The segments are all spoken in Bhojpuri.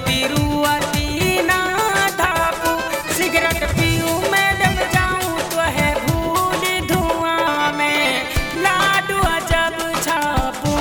रोती रुआती ना धापू, सिगरेट पीऊं मैं दब जाऊं तो है भूल धुआं में लाडू जब छापूं।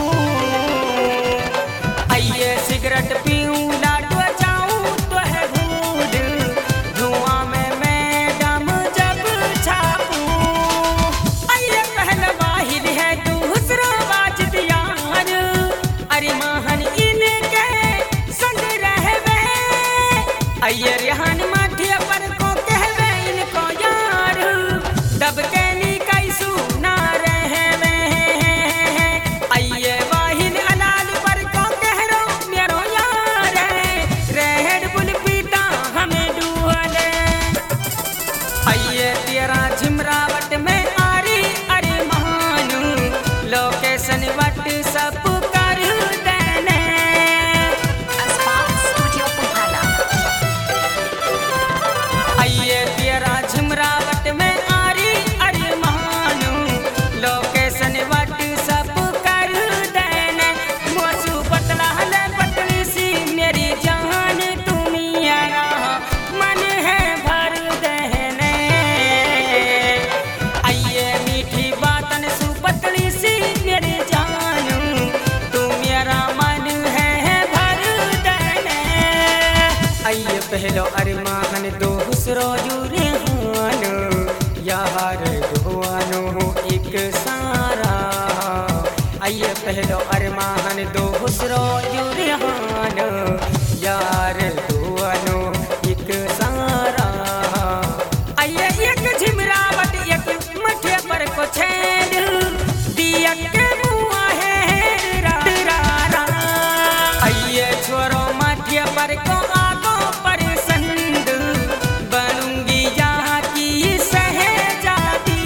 आइए सिगरेट पीऊं लाडू जाऊं तो है भूल धुआं में मैं दम जब छापूं। आइए पहला वाहिद है दूसरा वाजिद यार, अरे महान इनके संग रहवे। आइए रेहान माठिया पर को कहवे इनको यार, दब के नी कैसू ना रहवे। आइए वाहिद अलाल पर को कह रो मेरो यार, रेड बुल पीता हमें डूले। आइए तेरा झिमरावट में आरी अरे महान, लोकेशन वट सब कर देने। Studio Pumhala. आइए तेरा झिमरावट में आरी अरे महान, लोकेशन वट सब कर देने। मोसू पतला हले पतली सी मेरी जान तुम यारा, मन है भर देने। आइए मीठी बातन सु पतली सी मेरी जान, तू मेरा मन है भर देने। आइए पहलो अरमान दूसरो जुरेहान, यार दुआनो एक सारा। आइए पहलो अरमान दूसरो जुरेहान, यार दुआनो एक सारा। आइए एक झिमरावट एक मठे पर को छेद, दिया के मुआ है रारा। आइए छोरो मठे पर को आगो पर संद, बनूंगी यहाँ की सहजादी।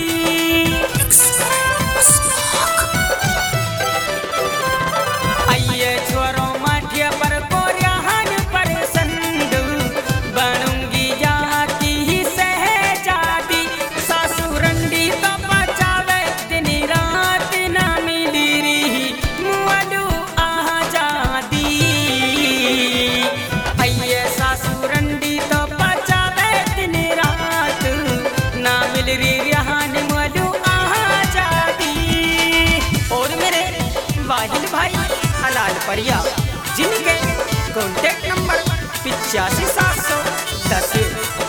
आइए छोरो मठे पर को रेहान पर संद, बनूंगी यहाँ की सहजादी। सासू रंडी तो बचावे दिन रात ना मिली रही मुअलू आजादी। आइए सासू रंडी तो बचावे दिन रात ना मिल रही रेहान मुअलू आजादी। और मेरे वाहिद भाई हलाल परिया, जिनके कॉन्टेक्ट नंबर 85,710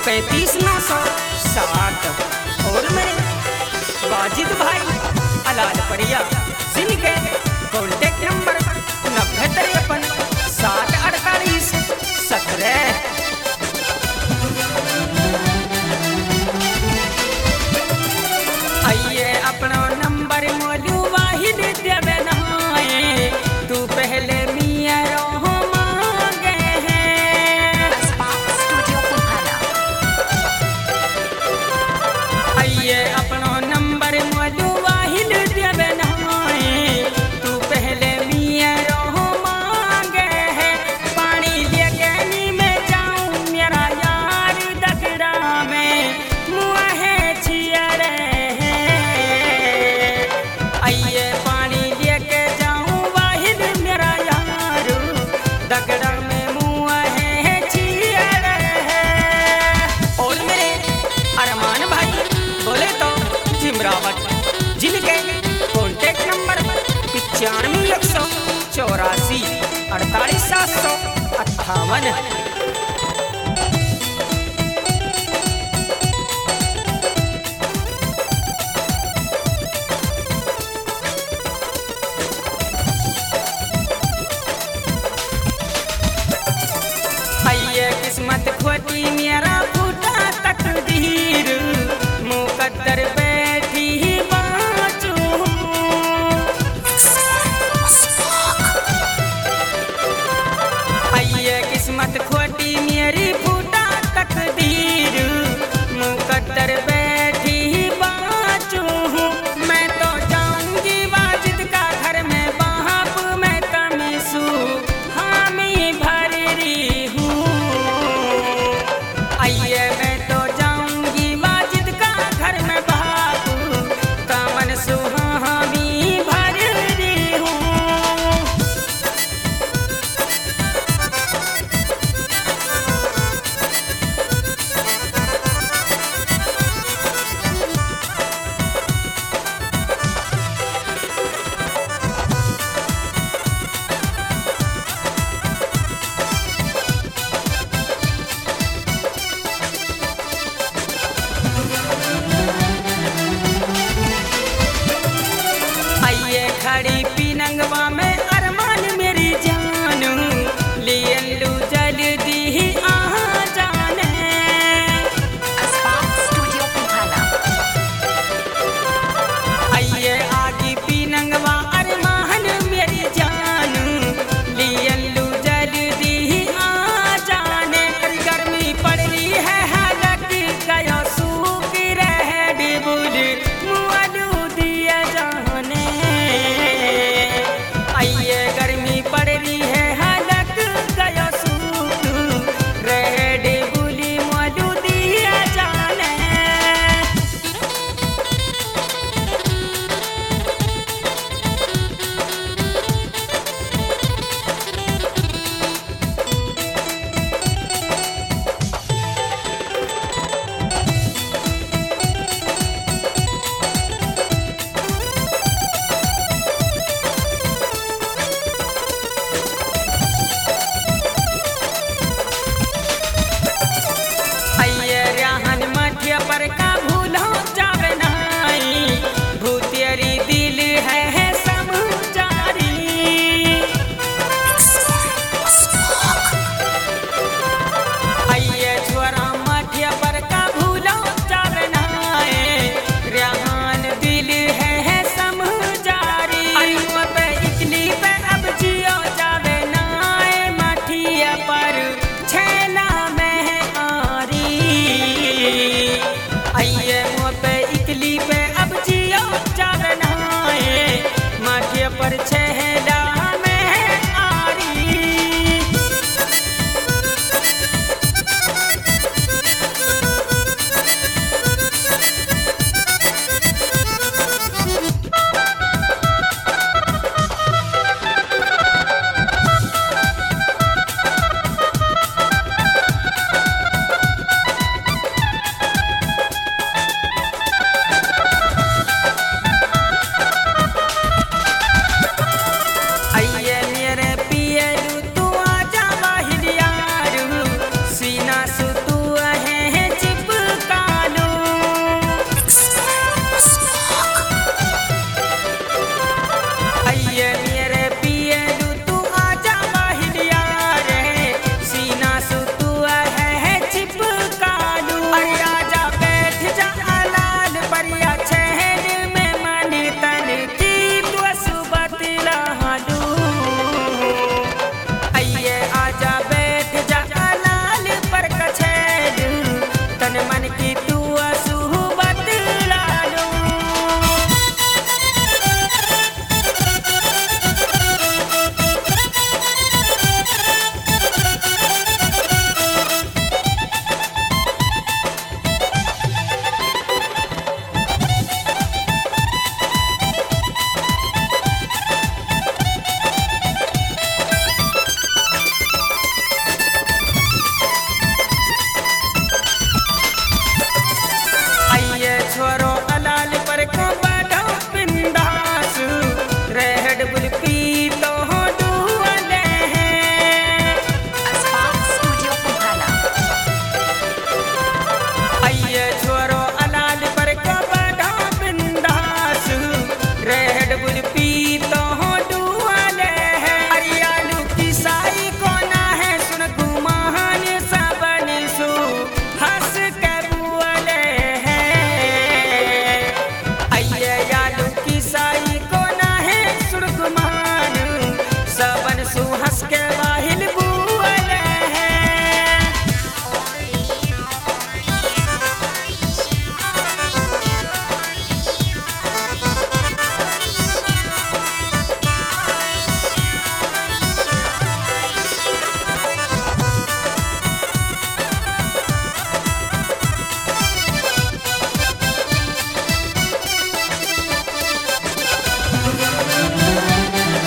35,960। और मेरे वाजिद भाई हलाल परिया, जिनके कॉन्टेक्ट नंबर 9053 748 17। आइए अपना नंबर मोलू वाहिद देवे नहाए, तू पहले मिया रहो मांगे हैं। Studio Pumhala. आइए अपना नंबर मोलू वाहिद देवे नहाए, तू पहले मिया रहो मांगे हैं। पानी लेके नी मैं जाऊं मेरा यार दगड़ा में मुआ है छियरे हैं। आइए पानी लेके जाऊं वाहिद मेरा यार, दगड़ा में मुआ है छियरे हैं। और मेरे अरमान भाई बोले तो झिमरावट, जिनके कॉन्टेक्ट नंबर 95 184 48 758।